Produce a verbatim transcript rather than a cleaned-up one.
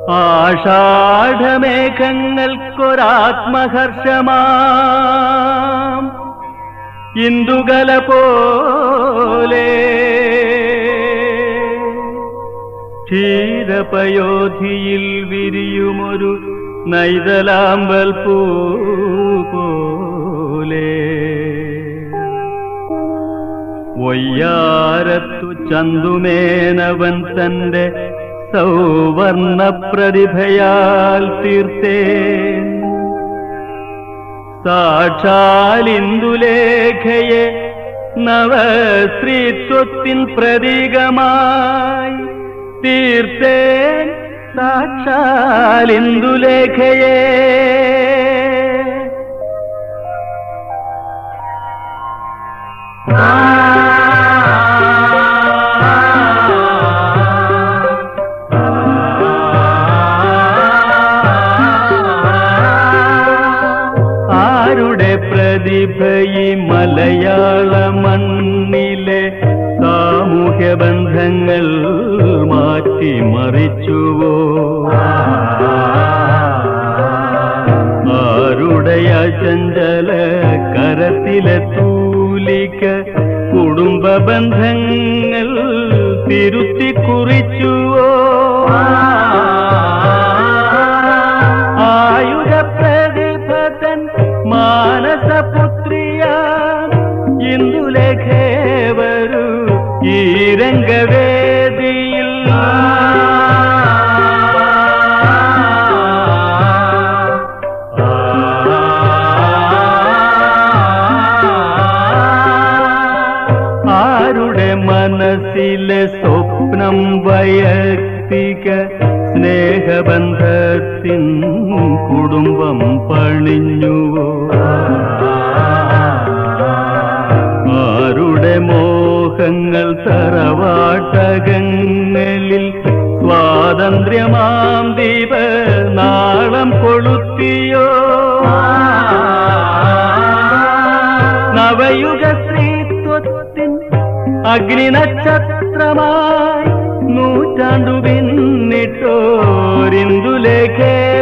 ആഷാഢമേഘങ്ങൾക്കൊരാത്മഹർഷമാം ഇന്ദുകല പോലെ ക്ഷീരപയോധിയിൽ വിരിയുമൊരു നൈതലാമ്പൽ പൂ പോലെ വയ്യാരത്തു ചന്തുമേനവൻ തന്റെ സൗവർണ പ്രതിഭയാൽ തീർത്തേ സാക്ഷാൽ ഇന്ദുലേഖയെ നവസ്ത്രീത്വത്തിൻ പ്രതീകമായി തീർത്തേ സാക്ഷാൽ ഇന്ദുലേഖയെ ആരുടെ പ്രതിഭയി മലയാള മണ്ണിലെ സാമൂഹ്യ ബന്ധങ്ങൾ മാറ്റിമറിച്ചുവോ? ആരുടെ അചഞ്ചല കരത്തിലെ തൂലിക കുടുംബ ബന്ധങ്ങൾ തിരുത്തി കുറിച്ചുവോ? ആയുധ പ്രതിഭതൻ മാനസപുത്രിയ ഇന്ദുലേഖേ വരൂ ഈ രംഗവേദിയിൽ. ആരുടെ മനസ്സിലെ സ്വപ്നം വൈയക്തിക സ്നേഹബന്ധത്തിൻ കുടുംബം പണിഞ്ഞുവോ? ആരുടെ മോഹങ്ങൾ തറവാട്ടകങ്ങളിൽ സ്വാതന്ത്ര്യമാം ദീപ നാളം കൊളുത്തിയോ? നവയുഗ സ്ത്രീത്വത്തിൻ അഗ്നിനക്ഷത്രമായി നൂറ്റാണ്ടു പിന്നിട്ടോരിന്ദുലേഖേ